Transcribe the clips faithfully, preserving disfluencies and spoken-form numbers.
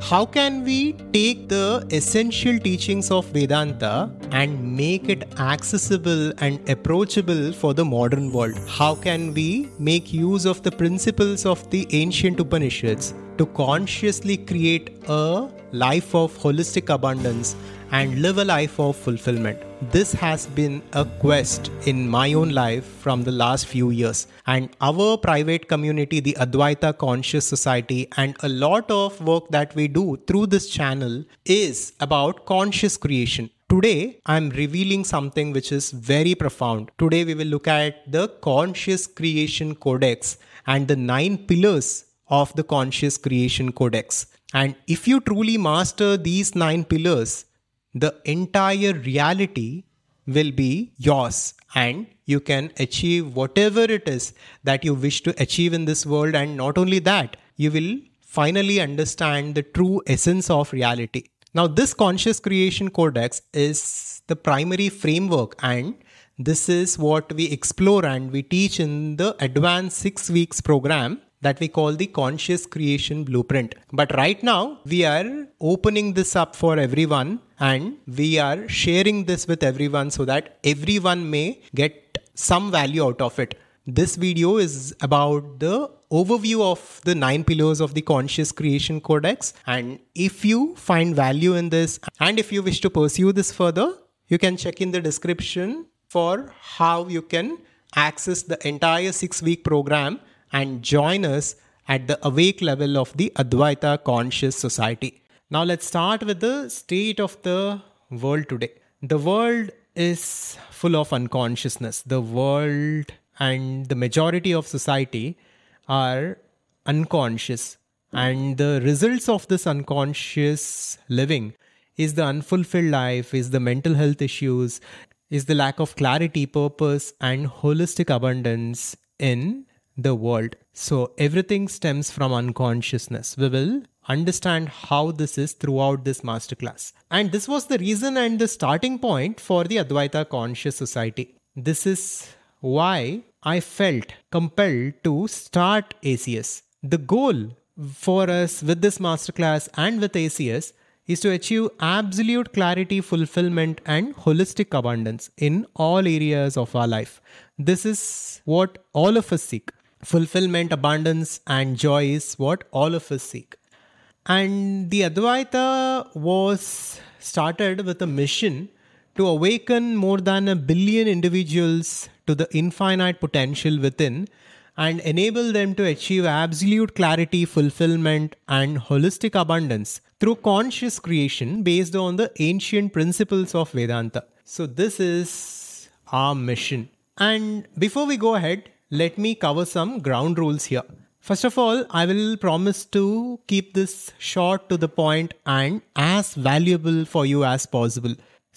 How can we take the essential teachings of Vedanta and make it accessible and approachable for the modern world? How can we make use of the principles of the ancient Upanishads to consciously create a life of holistic abundance and live a life of fulfillment? This has been a quest in my own life from the last few years, and our private community, the Advaita Conscious Society, and a lot of work that we do through this channel is about conscious creation. Today, I'm revealing something which is very profound. Today, we will look at the Conscious Creation Codex and the nine pillars of the Conscious Creation Codex. And if you truly master these nine pillars, the entire reality will be yours and you can achieve whatever it is that you wish to achieve in this world. And not only that, you will finally understand the true essence of reality. Now, this Conscious Creation Codex is the primary framework, and this is what we explore and we teach in the advanced six weeks program that we call the Conscious Creation Blueprint. But right now, we are opening this up for everyone and we are sharing this with everyone so that everyone may get some value out of it. This video is about the overview of the nine pillars of the Conscious Creation Codex. And if you find value in this and if you wish to pursue this further, you can check in the description for how you can access the entire six week program and join us at the awake level of the Advaita Conscious Society. Now let's start with the state of the world today. The world is full of unconsciousness. The world and the majority of society are unconscious. And the results of this unconscious living is the unfulfilled life, is the mental health issues, is the lack of clarity, purpose, and holistic abundance in the world. So everything stems from unconsciousness. We will understand how this is throughout this masterclass. And this was the reason and the starting point for the Advaita Conscious Society. This is why I felt compelled to start A C S. The goal for us with this masterclass and with A C S is to achieve absolute clarity, fulfillment, and holistic abundance in all areas of our life. This is what all of us seek. Fulfillment, abundance, and joy is what all of us seek. And the Advaita was started with a mission to awaken more than a billion individuals to the infinite potential within and enable them to achieve absolute clarity, fulfillment, and holistic abundance through conscious creation based on the ancient principles of Vedanta. So this is our mission. And before we go ahead, let me cover some ground rules here. First of all, I will promise to keep this short to the point and as valuable for you as possible.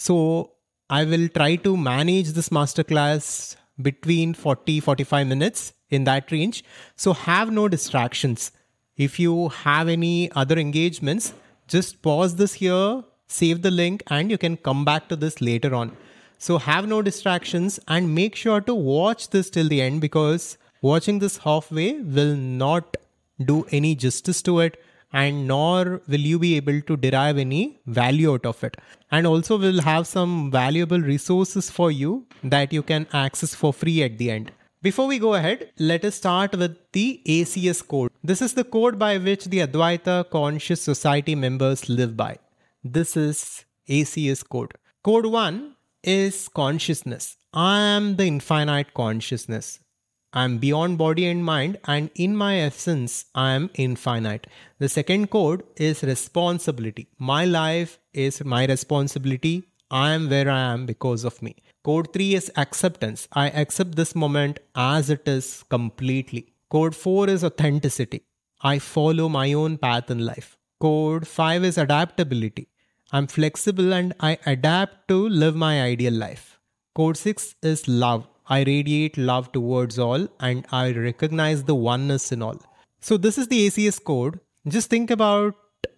So I will try to manage this masterclass between forty to forty-five minutes, in that range. So have no distractions. If you have any other engagements, just pause this here, save the link, and you can come back to this later on. So have no distractions and make sure to watch this till the end, because watching this halfway will not do any justice to it, and nor will you be able to derive any value out of it. And also we'll have some valuable resources for you that you can access for free at the end. Before we go ahead, let us start with the A C S code. This is the code by which the Advaita Conscious Society members live by. This is A C S code. Code one is consciousness. I am the infinite consciousness. I am beyond body and mind, and in my essence, I am infinite. The second code is responsibility. My life is my responsibility. I am where I am because of me. Code three is acceptance. I accept this moment as it is completely. Code four is authenticity. I follow my own path in life. Code five is adaptability. I'm flexible and I adapt to live my ideal life. Code six is love. I radiate love towards all and I recognize the oneness in all. So this is the A C S code. Just think about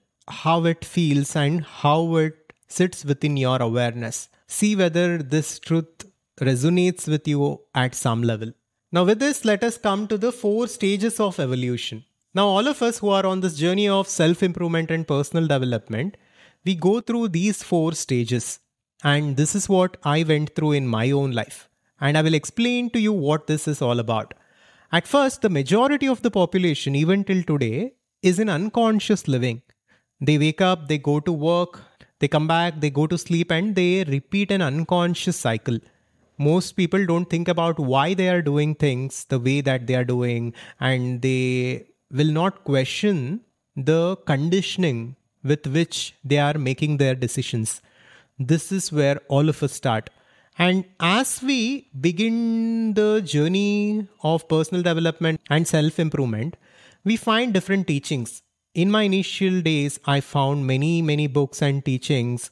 how it feels and how it sits within your awareness. See whether this truth resonates with you at some level. Now with this, let us come to the four stages of evolution. Now, all of us who are on this journey of self-improvement and personal development, we go through these four stages. And this is what I went through in my own life. And I will explain to you what this is all about. At first, the majority of the population, even till today, is in unconscious living. They wake up, they go to work, they come back, they go to sleep, and they repeat an unconscious cycle. Most people don't think about why they are doing things the way that they are doing, and they will not question the conditioning with which they are making their decisions. This is where all of us start. And as we begin the journey of personal development and self-improvement, we find different teachings. In my initial days, I found many, many books and teachings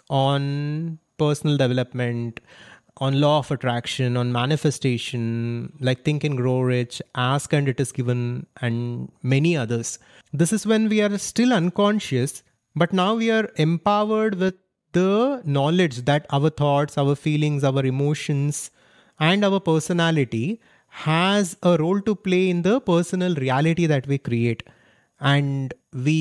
on personal development, on law of attraction, on manifestation, like Think and Grow Rich, Ask and It Is Given, and many others. This is when we are still unconscious, but now we are empowered with the knowledge that our thoughts, our feelings, our emotions, and our personality has a role to play in the personal reality that we create. And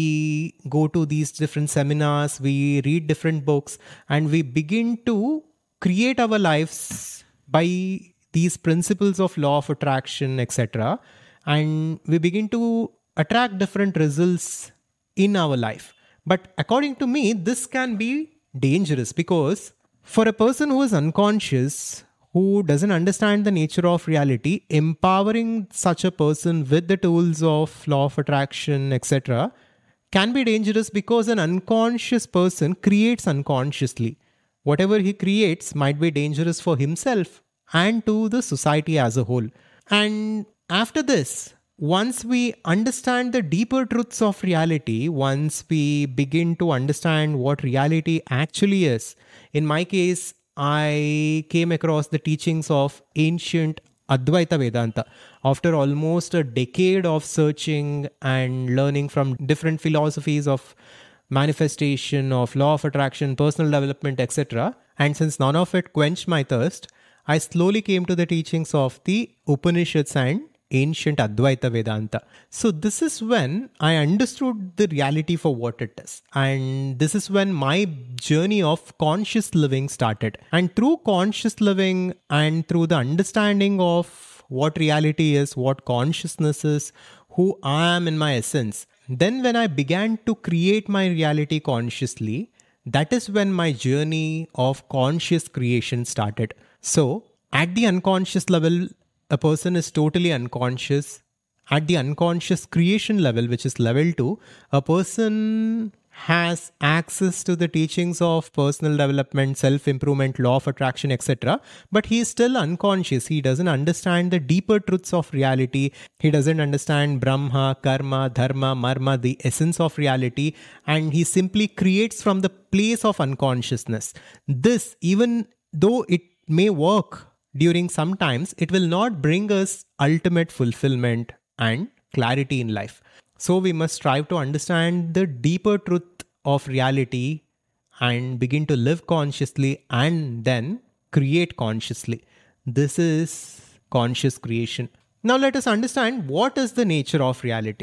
we go to these different seminars, we read different books, and we begin to create our lives by these principles of law of attraction, et cetera. And we begin to attract different results in our life. But according to me, this can be dangerous, because for a person who is unconscious, who doesn't understand the nature of reality, empowering such a person with the tools of law of attraction, et cetera, can be dangerous, because an unconscious person creates unconsciously. Whatever he creates might be dangerous for himself and to the society as a whole. And after this, once we understand the deeper truths of reality, once we begin to understand what reality actually is, in my case, I came across the teachings of ancient Advaita Vedanta. After almost a decade of searching and learning from different philosophies of manifestation, of law of attraction, personal development, et cetera, and since none of it quenched my thirst, I slowly came to the teachings of the Upanishads and ancient Advaita Vedanta. So this is when I understood the reality for what it is. And this is when my journey of conscious living started. And through conscious living and through the understanding of what reality is, what consciousness is, who I am in my essence, then when I began to create my reality consciously, that is when my journey of conscious creation started. So at the unconscious level, a person is totally unconscious. At the unconscious creation level, which is level two, a person has access to the teachings of personal development, self-improvement, law of attraction, et cetera. But he is still unconscious. He doesn't understand the deeper truths of reality. He doesn't understand Brahma, Karma, Dharma, Marma, the essence of reality. And he simply creates from the place of unconsciousness. This, even though it may work during some times, it will not bring us ultimate fulfillment and clarity in life. So we must strive to understand the deeper truth of reality and begin to live consciously and then create consciously. This is conscious creation. Now let us understand what is the nature of reality.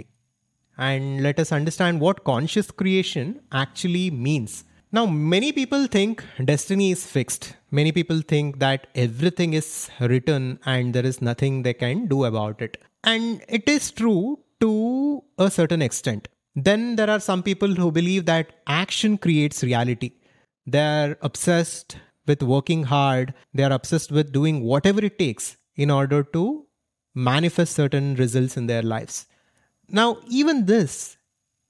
And let us understand what conscious creation actually means. Now, many people think destiny is fixed. Many people think that everything is written and there is nothing they can do about it. And it is true to a certain extent. Then there are some people who believe that action creates reality. They are obsessed with working hard. They are obsessed with doing whatever it takes in order to manifest certain results in their lives. Now, even this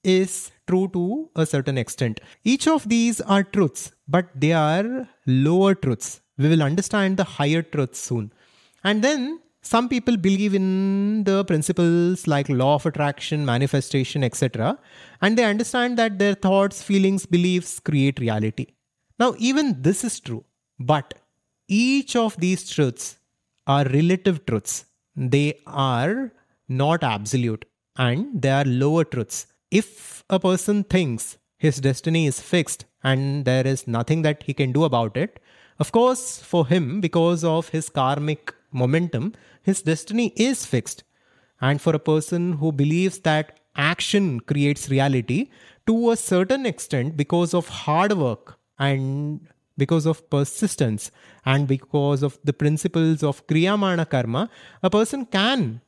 is true to a certain extent. Each of these are truths, but they are lower truths. We will understand the higher truths soon. And then some people believe in the principles like law of attraction, manifestation, et cetera. And they understand that their thoughts, feelings, beliefs create reality. Now, even this is true, but each of these truths are relative truths. They are not absolute and they are lower truths. If a person thinks his destiny is fixed and there is nothing that he can do about it, of course, for him, because of his karmic momentum, his destiny is fixed. And for a person who believes that action creates reality to a certain extent because of hard work and because of persistence and because of the principles of Kriyamana Karma, a person can,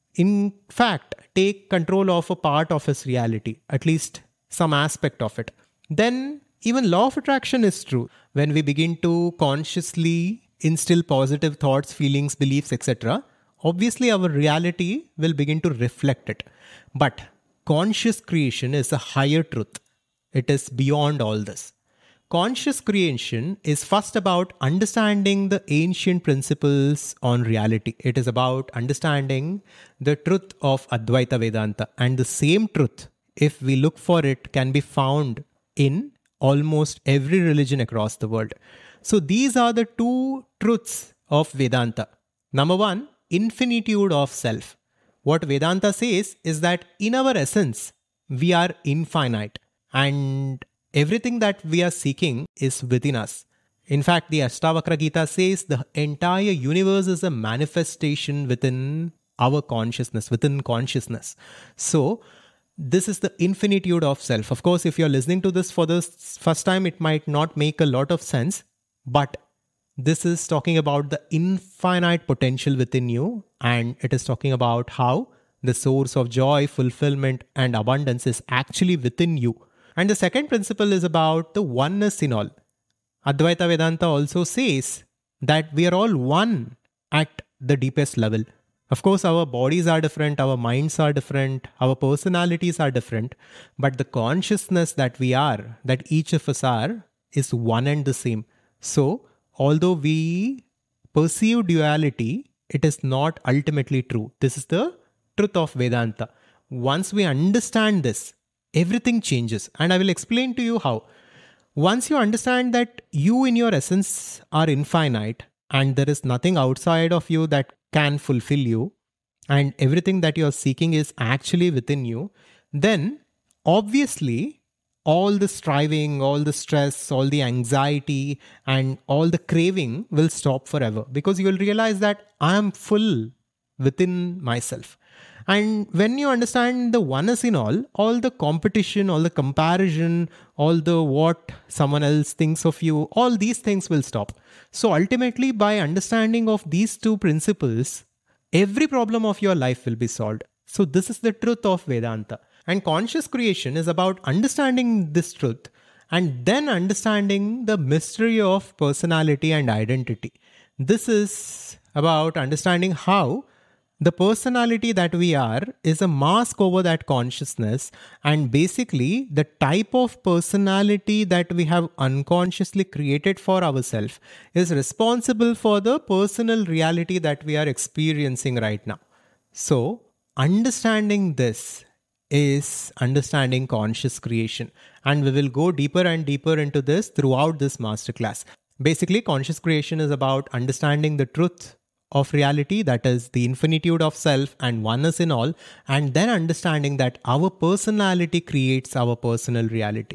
in fact, take control of a part of his reality, at least some aspect of it. Then even law of attraction is true. When we begin to consciously instill positive thoughts, feelings, beliefs, et cetera, obviously our reality will begin to reflect it. But conscious creation is a higher truth. It is beyond all this. Conscious creation is first about understanding the ancient principles on reality. It is about understanding the truth of Advaita Vedanta. And the same truth, if we look for it, can be found in almost every religion across the world. So these are the two truths of Vedanta. Number one, infinitude of self. What Vedanta says is that in our essence, we are infinite and everything that we are seeking is within us. In fact, the Ashtavakra Gita says the entire universe is a manifestation within our consciousness, within consciousness. So, this is the infinitude of self. Of course, if you're listening to this for the first time, it might not make a lot of sense, but this is talking about the infinite potential within you, and it is talking about how the source of joy, fulfillment, and abundance is actually within you. And the second principle is about the oneness in all. Advaita Vedanta also says that we are all one at the deepest level. Of course, our bodies are different, our minds are different, our personalities are different, but the consciousness that we are, that each of us are, is one and the same. So, although we perceive duality, it is not ultimately true. This is the truth of Vedanta. Once we understand this, everything changes. And I will explain to you how. Once you understand that you in your essence are infinite and there is nothing outside of you that can fulfill you and everything that you are seeking is actually within you, then obviously all the striving, all the stress, all the anxiety and all the craving will stop forever because you will realize that I am full within myself. And when you understand the oneness in all, all the competition, all the comparison, all the what someone else thinks of you, all these things will stop. So ultimately, by understanding of these two principles, every problem of your life will be solved. So this is the truth of Vedanta. And conscious creation is about understanding this truth and then understanding the mystery of personality and identity. This is about understanding how the personality that we are is a mask over that consciousness, and basically the type of personality that we have unconsciously created for ourselves is responsible for the personal reality that we are experiencing right now. So, understanding this is understanding conscious creation, and we will go deeper and deeper into this throughout this masterclass. Basically, conscious creation is about understanding the truth of reality, that is the infinitude of self and oneness in all, and then understanding that our personality creates our personal reality.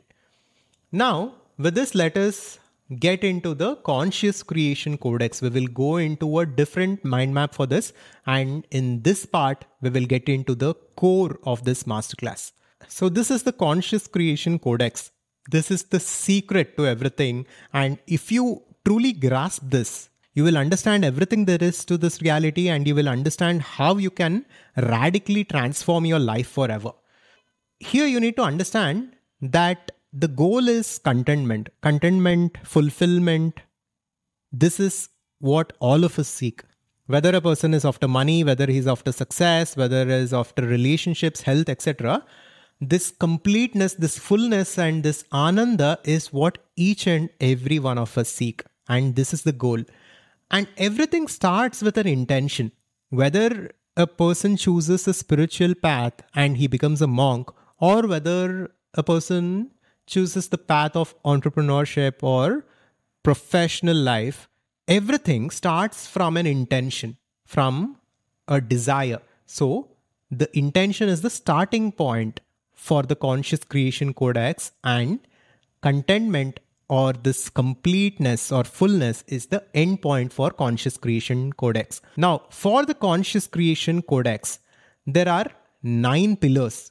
Now, with this, let us get into the Conscious Creation Codex. We will go into a different mind map for this, and in this part, we will get into the core of this masterclass. So this is the Conscious Creation Codex. This is the secret to everything, and if you truly grasp this, you will understand everything there is to this reality, and you will understand how you can radically transform your life forever. Here you need to understand that the goal is contentment, contentment, fulfillment. This is what all of us seek. Whether a person is after money, whether he's after success, whether he is after relationships, health, et cetera. This completeness, this fullness and this ananda is what each and every one of us seek. And this is the goal. And everything starts with an intention. Whether a person chooses a spiritual path and he becomes a monk, or whether a person chooses the path of entrepreneurship or professional life, everything starts from an intention, from a desire. So the intention is the starting point for the Conscious Creation Codex, and contentment or this completeness or fullness is the end point for Conscious Creation Codex. Now, for the Conscious Creation Codex, there are nine pillars.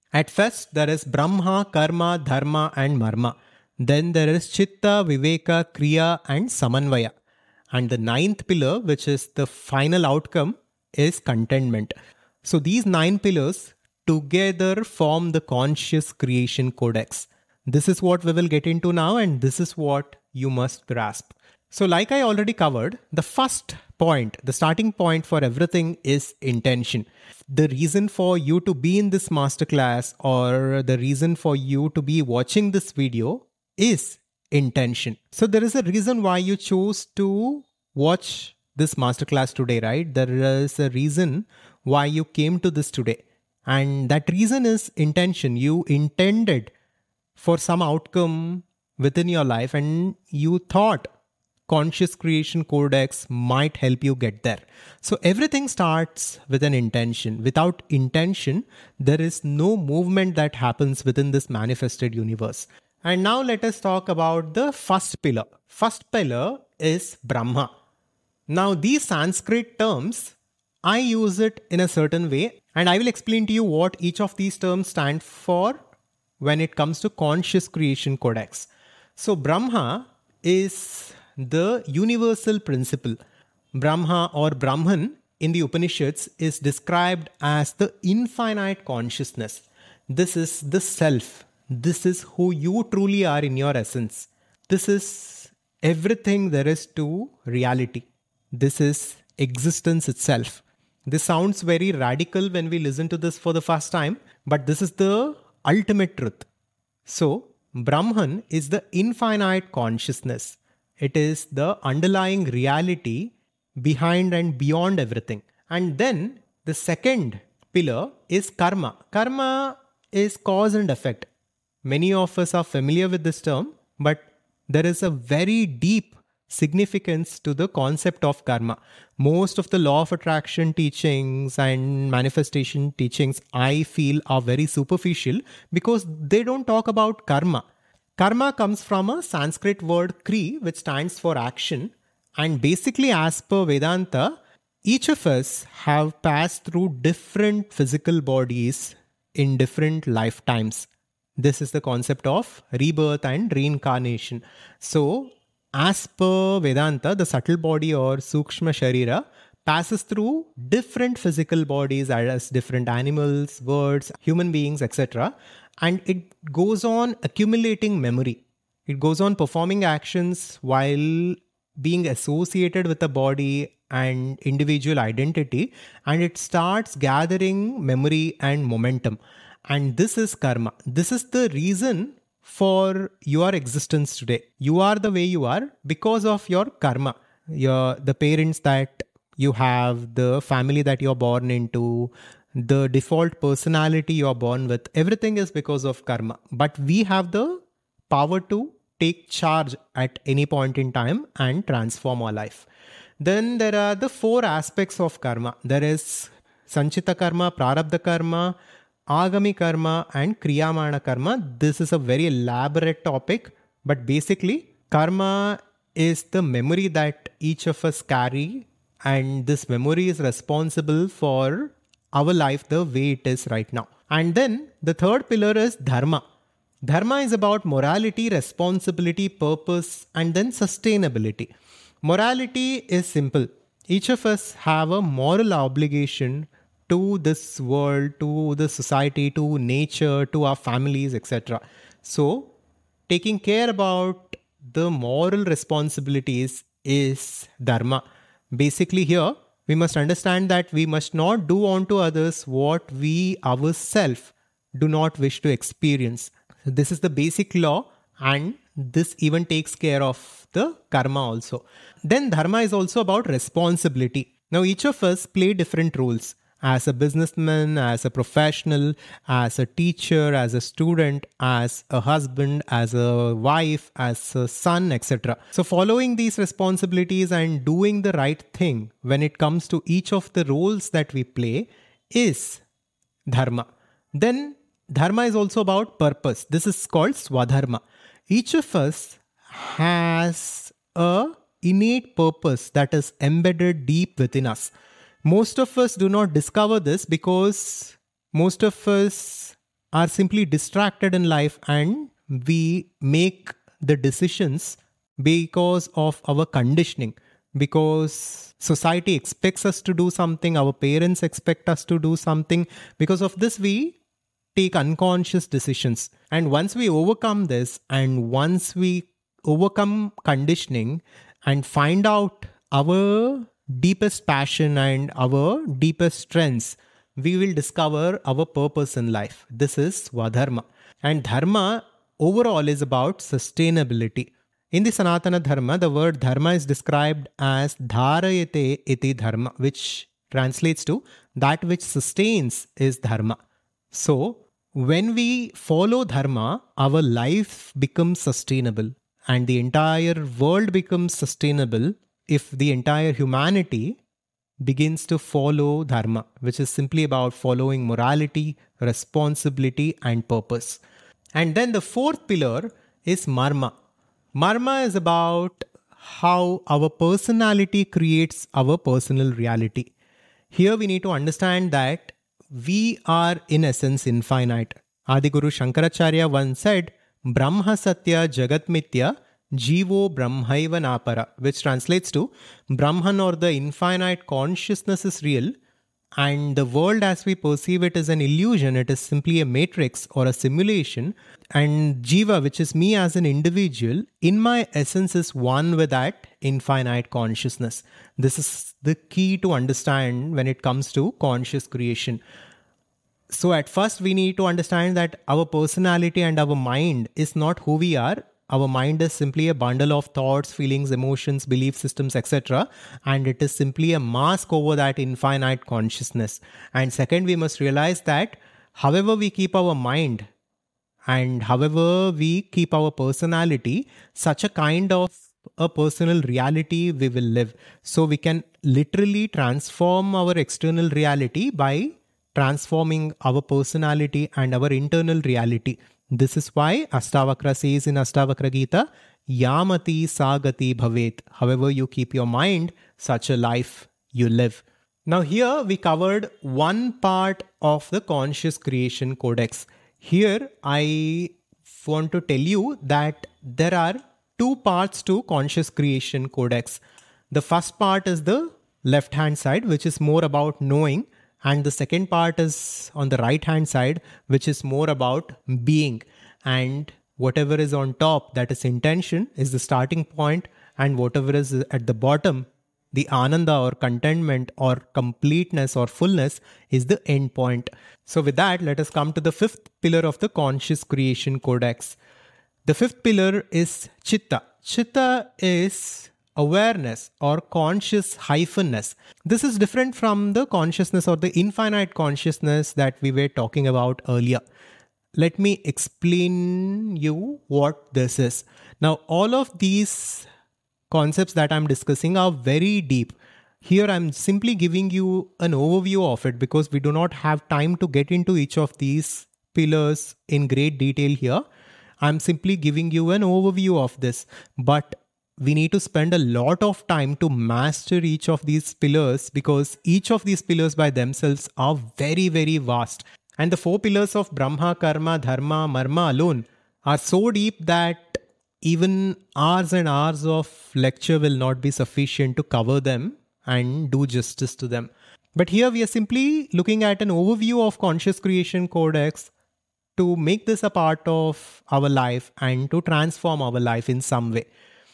At first, there is Brahma, Karma, Dharma, and Marma. Then there is Chitta, Viveka, Kriya, and Samanvaya. And the ninth pillar, which is the final outcome, is contentment. So these nine pillars together form the conscious creation codex. This is what we will get into now, and this is what you must grasp. So like I already covered, the first point, the starting point for everything is intention. The reason for you to be in this masterclass or the reason for you to be watching this video is intention. So there is a reason why you chose to watch this masterclass today, right? There is a reason why you came to this today. And that reason is intention. You intended for some outcome within your life and you thought Conscious Creation Codex might help you get there. So everything starts with an intention. Without intention, there is no movement that happens within this manifested universe. And now let us talk about the first pillar. First pillar is Brahma. Now these Sanskrit terms, I use it in a certain way and I will explain to you what each of these terms stand for when it comes to Conscious Creation Codex. So Brahma is the universal principle. Brahma or Brahman in the Upanishads is described as the infinite consciousness. This is the self. This is who you truly are in your essence. This is everything there is to reality. This is existence itself. This sounds very radical when we listen to this for the first time, but this is the ultimate truth. So, Brahman is the infinite consciousness. It is the underlying reality behind and beyond everything. And then the second pillar is karma. Karma is cause and effect. Many of us are familiar with this term, but there is a very deep significance to the concept of karma. Most of the law of attraction teachings and manifestation teachings, I feel, are very superficial because they don't talk about karma. Karma comes from a Sanskrit word kri, which stands for action. And basically, as per Vedanta, each of us have passed through different physical bodies in different lifetimes. This is the concept of rebirth and reincarnation. So, as per Vedanta, the subtle body or Sukshma Sharira passes through different physical bodies as different animals, birds, human beings, et cetera. And it goes on accumulating memory. It goes on performing actions while being associated with the body and individual identity. And it starts gathering memory and momentum. And this is karma. This is the reason for your existence today. You are the way you are because of your karma. Your, the parents that you have, the family that you're born into, the default personality you're born with, everything is because of karma. But we have the power to take charge at any point in time and transform our life. Then there are the four aspects of karma. There is Sanchita karma, Prarabdha karma, Agami karma, and Kriyamana karma. This is a very elaborate topic, but basically karma is the memory that each of us carry, and this memory is responsible for our life the way it is right now. And then the third pillar is dharma. Dharma is about morality, responsibility, purpose, and then sustainability. Morality is simple. Each of us have a moral obligation to this world, to the society, to nature, to our families, et cetera. So, taking care about the moral responsibilities is dharma. Basically here, we must understand that we must not do unto others what we ourselves do not wish to experience. This is the basic law, and this even takes care of the karma also. Then dharma is also about responsibility. Now each of us play different roles. As a businessman, as a professional, as a teacher, as a student, as a husband, as a wife, as a son, et cetera. So following these responsibilities and doing the right thing when it comes to each of the roles that we play is dharma. Then dharma is also about purpose. This is called swadharma. Each of us has a innate purpose that is embedded deep within us. Most of us do not discover this because most of us are simply distracted in life and we make the decisions because of our conditioning, because society expects us to do something, our parents expect us to do something. Because of this, we take unconscious decisions. And once we overcome this, and once we overcome conditioning and find out our deepest passion and our deepest strengths, we will discover our purpose in life. This is Swadharma. And Dharma overall is about sustainability. In the Sanatana Dharma, the word Dharma is described as Dharayate iti Dharma, which translates to that which sustains is Dharma. So, when we follow Dharma, our life becomes sustainable and the entire world becomes sustainable if the entire humanity begins to follow Dharma, which is simply about following morality, responsibility, and purpose. And then the fourth pillar is Marma. Marma is about how our personality creates our personal reality. Here we need to understand that we are in essence infinite. Adiguru Shankaracharya once said, Brahma Satya Jagat Mithya Jivo Brahmaiva Napara, which translates to Brahman or the infinite consciousness is real and the world as we perceive it is an illusion. It is simply a matrix or a simulation. And Jiva, which is me as an individual, in my essence is one with that infinite consciousness. This is the key to understand when it comes to conscious creation. So at first we need to understand that our personality and our mind is not who we are. Our mind is simply a bundle of thoughts, feelings, emotions, belief systems, et cetera. And it is simply a mask over that infinite consciousness. And second, we must realize that however we keep our mind and however we keep our personality, such a kind of a personal reality we will live. So we can literally transform our external reality by transforming our personality and our internal reality. This is why Astavakra says in Astavakra Gita, Yamati Sagati Bhavet. However you keep your mind, such a life you live. Now here we covered one part of the Conscious Creation Codex. Here I want to tell you that there are two parts to Conscious Creation Codex. The first part is the left hand side, which is more about knowing. And the second part is on the right hand side, which is more about being. And whatever is on top, that is intention, is the starting point. And whatever is at the bottom, the ananda or contentment or completeness or fullness, is the end point. So with that, let us come to the fifth pillar of the Conscious Creation Codex. The fifth pillar is Chitta. Chitta is awareness or conscious hyphenness. This is different from the consciousness or the infinite consciousness that we were talking about earlier. Let me explain you what this is. Now, all of these concepts that I'm discussing are very deep. Here I'm simply giving you an overview of it because we do not have time to get into each of these pillars in great detail here. I'm simply giving you an overview of this. But we need to spend a lot of time to master each of these pillars because each of these pillars by themselves are very, very vast. And the four pillars of Brahma, Karma, Dharma, Marma alone are so deep that even hours and hours of lecture will not be sufficient to cover them and do justice to them. But here we are simply looking at an overview of Conscious Creation Codex to make this a part of our life and to transform our life in some way.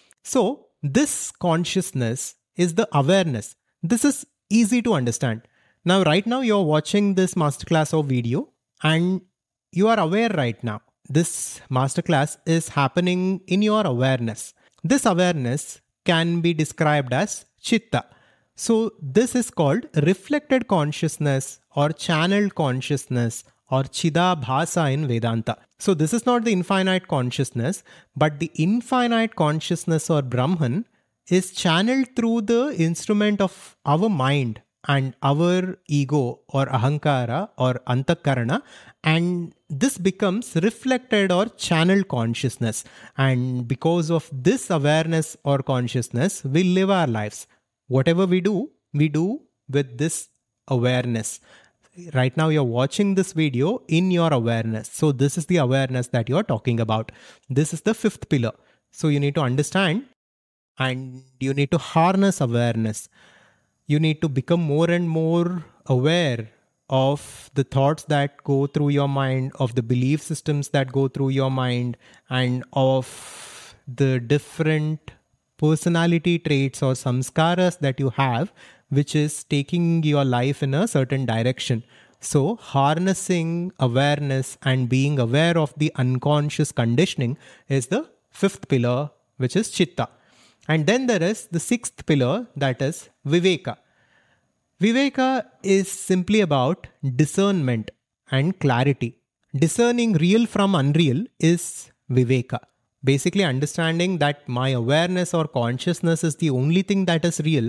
So this consciousness is the awareness. This is easy to understand. Now, right now you're watching this masterclass or video and you are aware right now. This masterclass is happening in your awareness. This awareness can be described as Chitta. So this is called reflected consciousness or channeled consciousness or Chidabhasa in Vedanta. So this is not the infinite consciousness, but the infinite consciousness or Brahman is channeled through the instrument of our mind and our ego or ahankara or antakarana, and this becomes reflected or channeled consciousness. And because of this awareness or consciousness, we live our lives. Whatever we do, we do with this awareness. right now you're watching this video in your awareness. So this is the awareness that you're talking about. This is the fifth pillar. So you need to understand and you need to harness awareness. You need to become more and more aware of the thoughts that go through your mind, of the belief systems that go through your mind, and of the different personality traits or samskaras that you have, which is taking your life in a certain direction. So harnessing awareness and being aware of the unconscious conditioning is the fifth pillar, which is chitta. And then there is the sixth pillar, that is viveka. Viveka is simply about discernment and clarity. Discerning real from unreal is viveka. Basically understanding that my awareness or consciousness is the only thing that is real,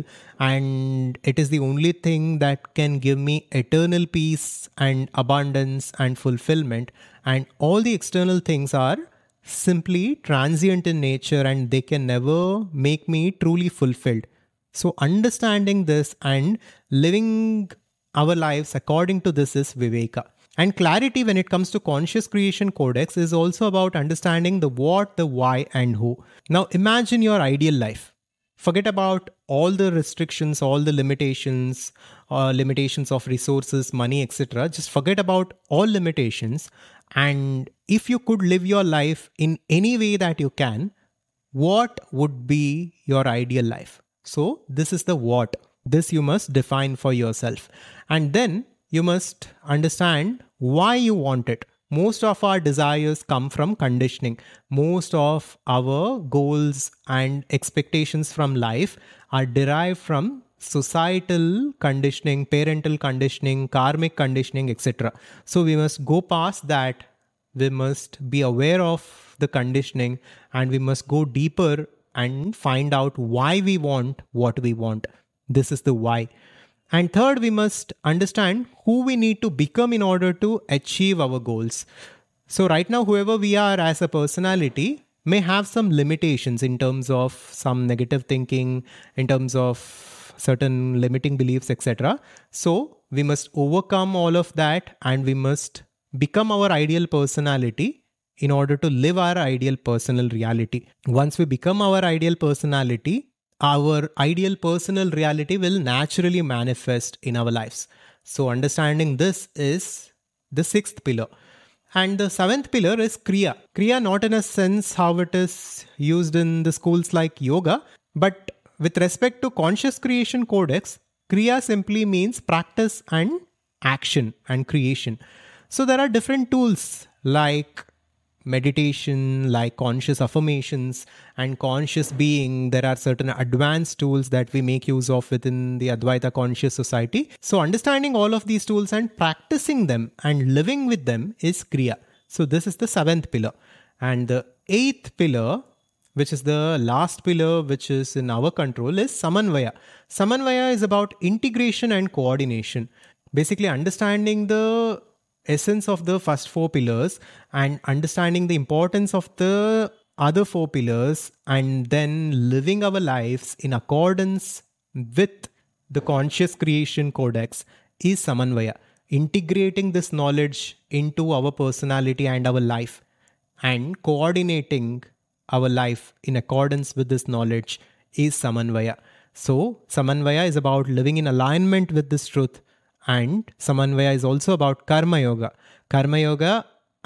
and it is the only thing that can give me eternal peace and abundance and fulfillment, and all the external things are simply transient in nature and they can never make me truly fulfilled. So understanding this and living our lives according to this is viveka. And clarity when it comes to Conscious Creation Codex is also about understanding the what, the why, and who. Now imagine your ideal life. Forget about all the restrictions, all the limitations, uh, limitations of resources, money, et cetera. Just forget about all limitations. And if you could live your life in any way that you can, what would be your ideal life? So this is the what. This you must define for yourself. And then you must understand why you want it. Most of our desires come from conditioning. Most of our goals and expectations from life are derived from societal conditioning, parental conditioning, karmic conditioning, et cetera. So we must go past that. We must be aware of the conditioning and we must go deeper and find out why we want what we want. This is the why. And third, we must understand who we need to become in order to achieve our goals. So right now, whoever we are as a personality may have some limitations in terms of some negative thinking, in terms of certain limiting beliefs, et cetera. So we must overcome all of that and we must become our ideal personality in order to live our ideal personal reality. Once we become our ideal personality, our ideal personal reality will naturally manifest in our lives. So understanding this is the sixth pillar. And the seventh pillar is Kriya. Kriya not in a sense how it is used in the schools like yoga, but with respect to Conscious Creation Codex, Kriya simply means practice and action and creation. So there are different tools like meditation, like conscious affirmations and conscious being. There are certain advanced tools that we make use of within the Advaita Conscious Society. So understanding all of these tools and practicing them and living with them is Kriya. So this is the seventh pillar. And the eighth pillar, which is the last pillar, which is in our control, is Samanvaya. Samanvaya is about integration and coordination. Basically understanding the essence of the first four pillars and understanding the importance of the other four pillars and then living our lives in accordance with the Conscious Creation Codex is Samanvaya. Integrating this knowledge into our personality and our life and coordinating our life in accordance with this knowledge is Samanvaya. So Samanvaya is about living in alignment with this truth. And Samanvaya is also about Karma Yoga. Karma Yoga,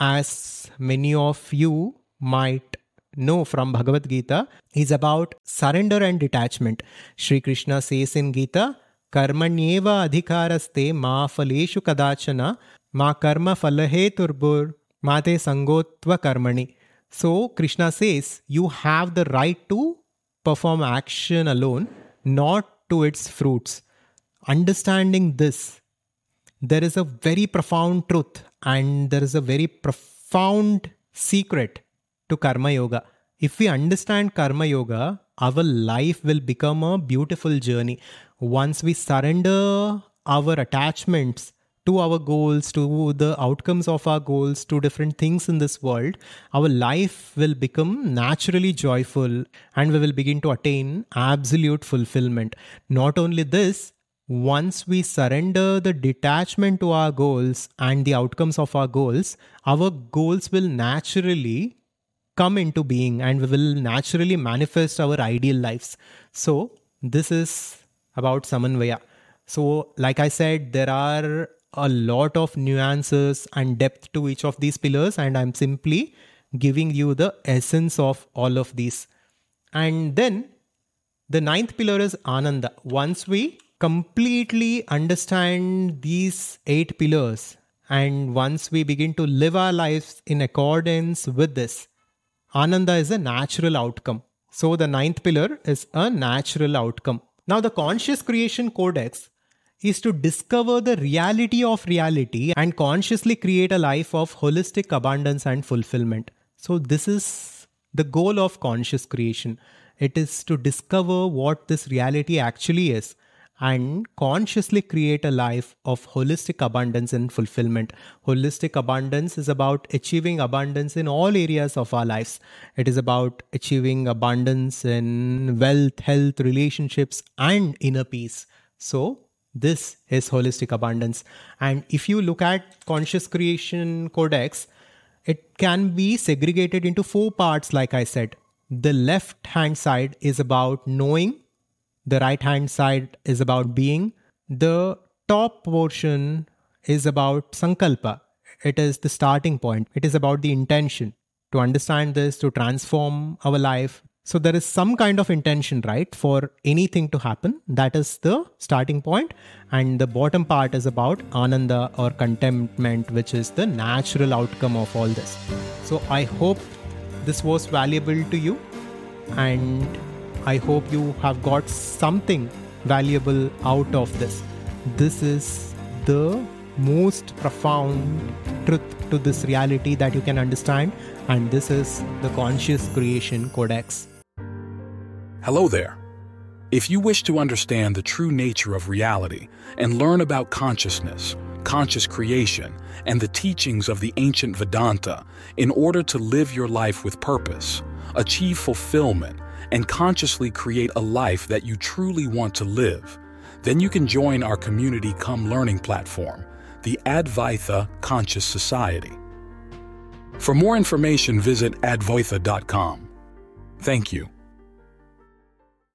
as many of you might know from Bhagavad Gita, is about surrender and detachment. Shri Krishna says in Gita, Karmanyeva adhikaraste ma phaleshu kadachana ma karma phalahe turbur mate sangotva karmani. So Krishna says you have the right to perform action alone, not to its fruits. Understanding this, there is a very profound truth and there is a very profound secret to Karma Yoga. If we understand Karma Yoga, our life will become a beautiful journey. Once we surrender our attachments to our goals, to the outcomes of our goals, to different things in this world, our life will become naturally joyful and we will begin to attain absolute fulfillment. Not only this, once we surrender the detachment to our goals and the outcomes of our goals, our goals will naturally come into being and we will naturally manifest our ideal lives. So this is about Samanvaya. So like I said, there are a lot of nuances and depth to each of these pillars, and I'm simply giving you the essence of all of these. And then the ninth pillar is Ananda. Once we completely understand these eight pillars, and once we begin to live our lives in accordance with this, Ananda is a natural outcome. So the ninth pillar is a natural outcome. Now the Conscious Creation Codex is to discover the reality of reality and consciously create a life of holistic abundance and fulfillment. So this is the goal of conscious creation. It is to discover what this reality actually is and consciously create a life of holistic abundance and fulfillment. Holistic abundance is about achieving abundance in all areas of our lives. It is about achieving abundance in wealth, health, relationships, and inner peace. So this is holistic abundance. And if you look at Conscious Creation Codex, it can be segregated into four parts, like I said. The left hand side is about knowing. The right hand side is about being. The top portion is about Sankalpa. It is the starting point. It is about the intention to understand this, to transform our life. So there is some kind of intention, right, for anything to happen. That is the starting point. And the bottom part is about Ananda or contentment, which is the natural outcome of all this. So I hope this was valuable to you, and I hope you have got something valuable out of this. This is the most profound truth to this reality that you can understand, and this is the Conscious Creation Codex. Hello there. If you wish to understand the true nature of reality and learn about consciousness, conscious creation, and the teachings of the ancient Vedanta in order to live your life with purpose, achieve fulfillment, and consciously create a life that you truly want to live, then you can join our community cum learning platform, the Advaita Conscious Society. For more information, visit advaita dot com. Thank you.